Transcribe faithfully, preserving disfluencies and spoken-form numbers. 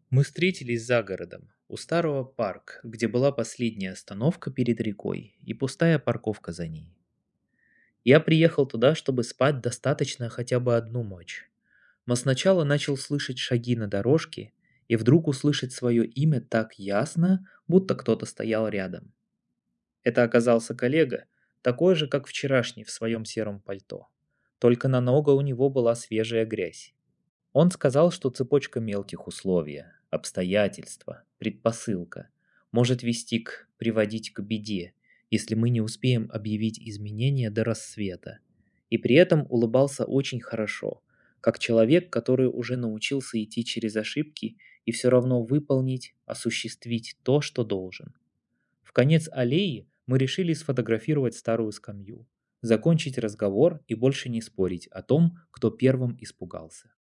Мы встретились за городом, у старого парка, где была последняя остановка перед рекой и пустая парковка за ней. Я приехал туда, чтобы спать достаточно хотя бы одну ночь. Но сначала начал слышать шаги на дорожке и вдруг услышать свое имя так ясно, будто кто-то стоял рядом. Это оказался коллега, такой же, как вчерашний в своем сером пальто. Только на ногу у него была свежая грязь. Он сказал, что цепочка мелких условий, обстоятельства, предпосылка может вести к, приводить к беде, если мы не успеем объявить изменения до рассвета. И при этом улыбался очень хорошо, как человек, который уже научился идти через ошибки и все равно выполнить, осуществить то, что должен. В конец аллеи мы решили сфотографировать старую скамью, закончить разговор и больше не спорить о том, кто первым испугался.